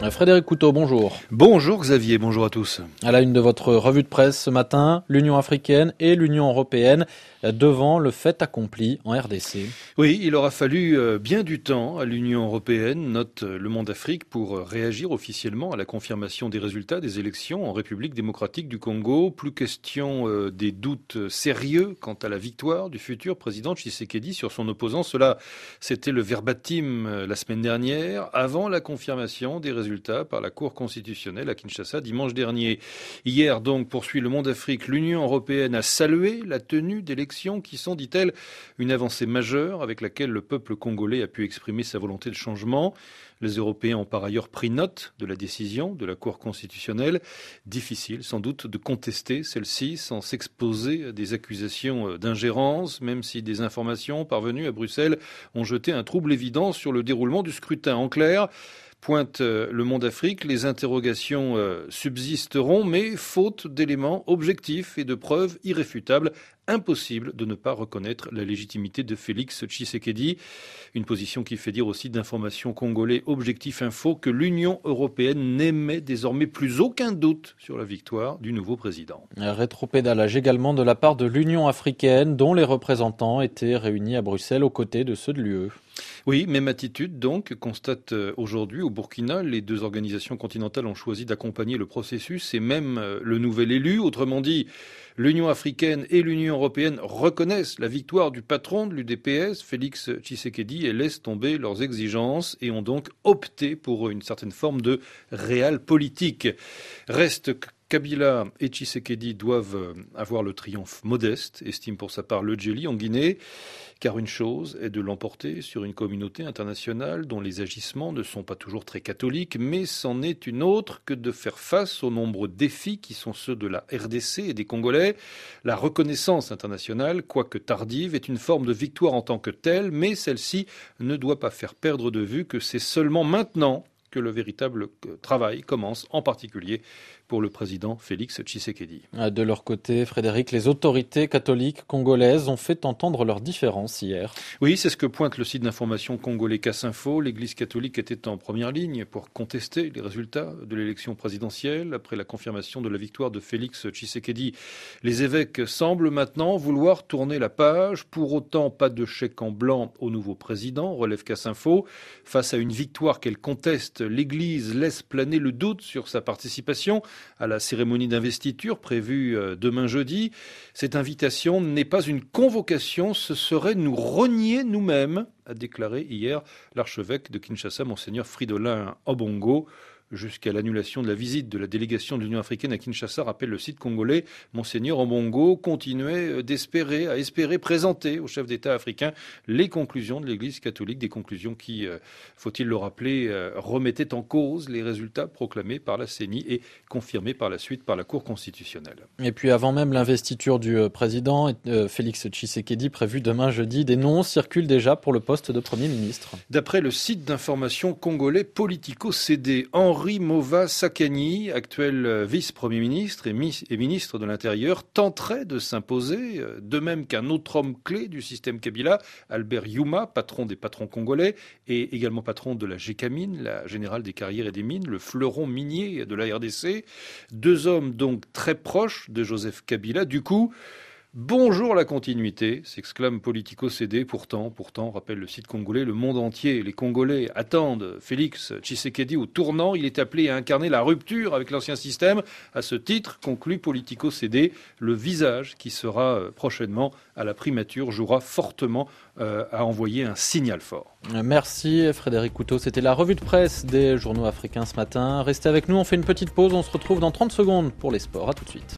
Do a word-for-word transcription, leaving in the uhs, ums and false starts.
Frédéric Couteau, bonjour. Bonjour Xavier, bonjour à tous. À la une de votre revue de presse ce matin, l'Union africaine et l'Union européenne devant le fait accompli en R D C. Oui, il aura fallu bien du temps à l'Union européenne, note Le Monde Afrique, pour réagir officiellement à la confirmation des résultats des élections en République démocratique du Congo. Plus question des doutes sérieux quant à la victoire du futur président Tshisekedi sur son opposant. Cela, c'était le verbatim la semaine dernière, avant la confirmation des résultats par la Cour constitutionnelle à Kinshasa dimanche dernier. Hier, donc, poursuit Le Monde Afrique, l'Union européenne a salué la tenue d'élections qui sont, dit-elle, une avancée majeure avec laquelle le peuple congolais a pu exprimer sa volonté de changement. Les Européens ont par ailleurs pris note de la décision de la Cour constitutionnelle. Difficile sans doute de contester celle-ci sans s'exposer à des accusations d'ingérence, même si des informations parvenues à Bruxelles ont jeté un trouble évident sur le déroulement du scrutin. En clair, pointe Le Monde Afrique, les interrogations subsisteront, mais faute d'éléments objectifs et de preuves irréfutables, impossible de ne pas reconnaître la légitimité de Félix Tshisekedi. Une position qui fait dire aussi d'informations congolais Objectif Info que l'Union européenne n'émet désormais plus aucun doute sur la victoire du nouveau président. Un rétropédalage également de la part de l'Union africaine, dont les représentants étaient réunis à Bruxelles aux côtés de ceux de l'U E. Oui, même attitude donc, constate aujourd'hui au Burkina. Les deux organisations continentales ont choisi d'accompagner le processus et même le nouvel élu. Autrement dit, l'Union africaine et l'Union européenne reconnaissent la victoire du patron de l'U D P S, Félix Tshisekedi, et laissent tomber leurs exigences et ont donc opté pour une certaine forme de réel politique. Reste Kabila et Tshisekedi doivent avoir le triomphe modeste, estime pour sa part le Djeli en Guinée, car une chose est de l'emporter sur une communauté internationale dont les agissements ne sont pas toujours très catholiques, mais c'en est une autre que de faire face aux nombreux défis qui sont ceux de la R D C et des Congolais. La reconnaissance internationale, quoique tardive, est une forme de victoire en tant que telle, mais celle-ci ne doit pas faire perdre de vue que c'est seulement maintenant que le véritable travail commence, en particulier pour le président Félix Tshisekedi. De leur côté, Frédéric, les autorités catholiques congolaises ont fait entendre leurs différences hier. Oui, c'est ce que pointe le site d'information congolais Casse-Info. L'Église catholique était en première ligne pour contester les résultats de l'élection présidentielle après la confirmation de la victoire de Félix Tshisekedi. Les évêques semblent maintenant vouloir tourner la page. Pour autant, pas de chèque en blanc au nouveau président, relève Casse-Info. Face à une victoire qu'elle conteste, l'Église laisse planer le doute sur sa participation à la cérémonie d'investiture prévue demain jeudi. Cette invitation n'est pas une convocation, ce serait nous renier nous-mêmes, a déclaré hier l'archevêque de Kinshasa, Monseigneur Fridolin Obongo. Jusqu'à l'annulation de la visite de la délégation de l'Union africaine à Kinshasa, rappelle le site congolais, Monseigneur Obongo continuait d'espérer, à espérer présenter au chef d'État africain les conclusions de l'Église catholique, des conclusions qui, faut-il le rappeler, remettaient en cause les résultats proclamés par la C E N I et confirmés par la suite par la Cour constitutionnelle. Et puis avant même l'investiture du président, Félix Tshisekedi, prévu demain jeudi, des noms circulent déjà pour le poste de Premier ministre. D'après le site d'information congolais Politico-C D, Henri Henri Mova Sakani, actuel vice-premier ministre et ministre de l'Intérieur, tenterait de s'imposer, de même qu'un autre homme clé du système Kabila, Albert Youma, patron des patrons congolais et également patron de la G C A M I N, la Générale des carrières et des mines, le fleuron minier de la R D C. Deux hommes donc très proches de Joseph Kabila. Du coup, bonjour la continuité, s'exclame Politico-C D. Pourtant, pourtant, rappelle le site congolais, le monde entier, les Congolais attendent Félix Tshisekedi au tournant. Il est appelé à incarner la rupture avec l'ancien système. À ce titre, conclut Politico-C D, le visage qui sera prochainement à la primature jouera fortement euh, à envoyer un signal fort. Merci Frédéric Couteau. C'était la revue de presse des journaux africains ce matin. Restez avec nous, on fait une petite pause. On se retrouve dans trente secondes pour les sports. À tout de suite.